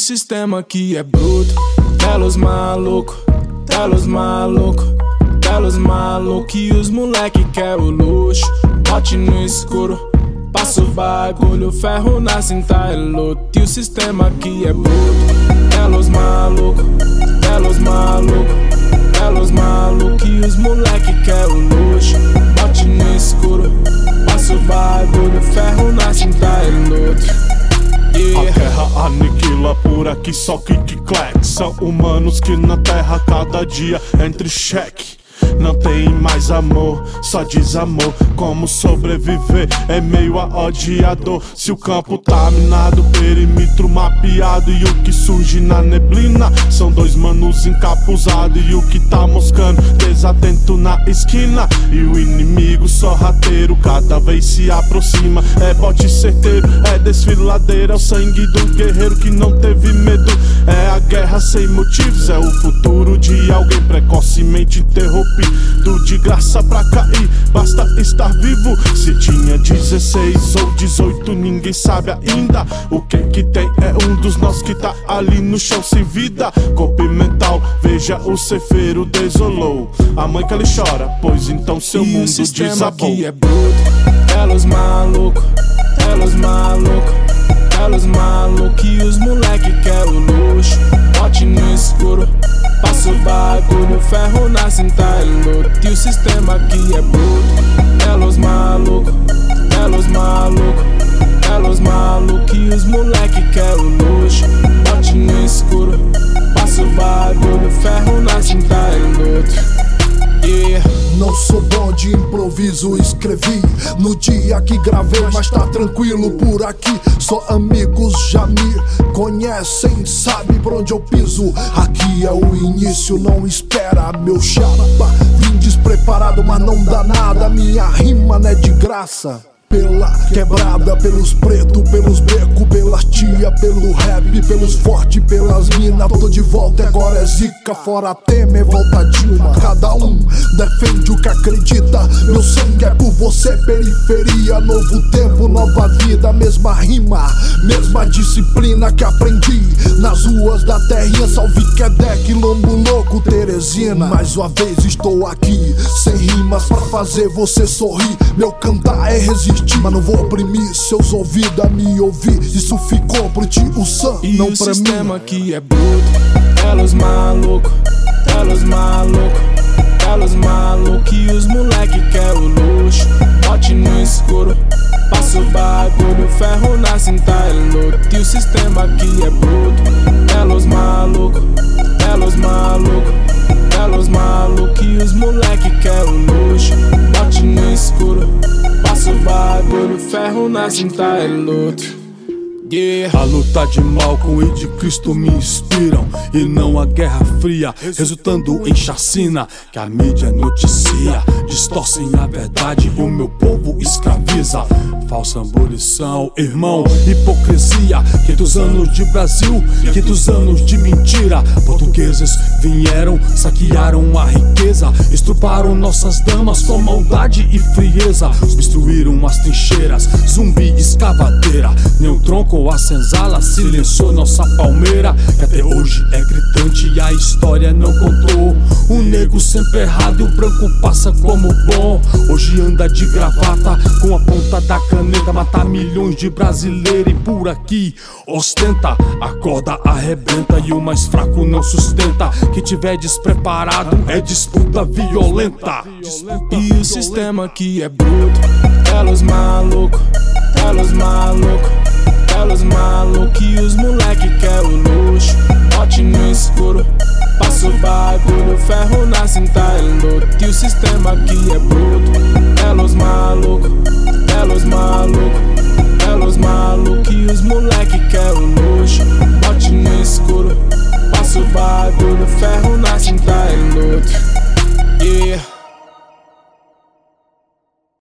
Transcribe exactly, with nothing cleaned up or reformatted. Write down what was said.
sistema aqui é bruto. Telos maluco, telos maluco, telos maluco. E os moleque quer o luxo. Bote no escuro, passa o bagulho, ferro na cinta é luto. E o sistema aqui é bruto. Telos maluco, telos maluco, telos maluco. E os moleque quer o luxo. Bote no escuro, passa o bagulho, ferro na cinta é luto. A terra aniquila por aqui, só kick-clack. São humanos que na terra cada dia entre cheque. Não tem mais amor, só desamor. Como sobreviver é meio a odiador. Se o campo tá minado, perímetro mapeado, e o que surge na neblina são dois manos encapuzados. E o que tá moscando, desatento na esquina. E o inimigo sorrateiro cada vez se aproxima. É bote certeiro, é desfiladeira. É o sangue do guerreiro que não teve medo. É a guerra sem motivos, é o futuro de alguém precocemente interrompido. De graça pra cair, basta estar vivo. Se tinha dezesseis ou dezoito, ninguém sabe ainda. O que que tem é um dos nossos que tá ali no chão sem vida. Corpo e mental, veja o cefeiro desolou. A mãe que ele chora, pois então seu e mundo o sistema desabou. Aqui é bruto. Telos maluco, telos maluco, telos maluco. E os moleque quer o luxo. Bote no escuro, passa o bagulho, ferro na cinta é luto. E o sistema aqui é bruto. Telos maluco, telos maluco, telos maluco. E os moleque quer o luxo. Bote no escuro, passa o bagulho, ferro na cinta é luto. Yeah. Não sou bom de improviso, escrevi no dia que gravei, mas tá tranquilo por aqui. Só amigos já me conhecem, sabe por onde eu piso. Aqui é o início, não espera meu chapa. Vim despreparado, mas não dá nada. Minha rima não é de graça. Pela quebrada, pelos pretos, pelos becos, pelas tia, pelo rap, pelos fortes, pelas minas. Tô de volta, agora é zica, fora Temer, volta Dilma. Cada um defende o que acredita. Meu sangue é por você, periferia. Novo tempo, nova vida, mesma rima, mesma disciplina que aprendi nas ruas da terrinha. Salve Quebec, Lombo Louco, Teresina. Mais uma vez estou aqui, sem rimas pra fazer você sorrir. Meu cantar é resistir, mas não vou oprimir seus ouvidos a me ouvir. Isso ficou pro tio Sam, e não o pra mim. O sistema aqui é bruto. Telos maluco, telos maluco, telos maluco. E os moleque quer o luxo. Bote no escuro, passa o bagulho, ferro na cinta é luto. E o sistema aqui é bruto. Telos maluco, telos maluco, telos maluco. E os moleque quer o luxo. Bote no escuro, passa o bagulho, ferro na cinta é luto. Yeah. A luta de Malcolm e de Cristo me inspiram, e não a Guerra Fria, resultando em chacina que a mídia noticia. Distorcem a verdade, o meu povo escraviza. Falsa abolição, irmão, hipocrisia. Quinhentos anos de Brasil, quinhentos anos de mentira. Portugueses vieram, saquearam a riqueza, estruparam nossas damas com maldade e frieza. Obstruíram as trincheiras, zumbi escavadeira. Nem tronco a senzala silenciou nossa palmeira, que até hoje é gritante e a história não contou. O negro sempre errado e o branco passa como bom. Hoje anda de gravata com a ponta da caneta, mata milhões de brasileiros e por aqui ostenta. A corda arrebenta e o mais fraco não sustenta. Quem tiver despreparado é disputa violenta. E o sistema aqui é bruto. Telos maluco, telos maluco, telos maluco. E os moleque quer o luxo. Bote no escuro, passa o bagulho, ferro na cinta é luto. E o sistema aqui é bruto. Telos maluco, telos maluco, telos maluco. E os moleque quer o luxo. Bote no escuro, passa o bagulho, ferro na cinta é luto. Yeah.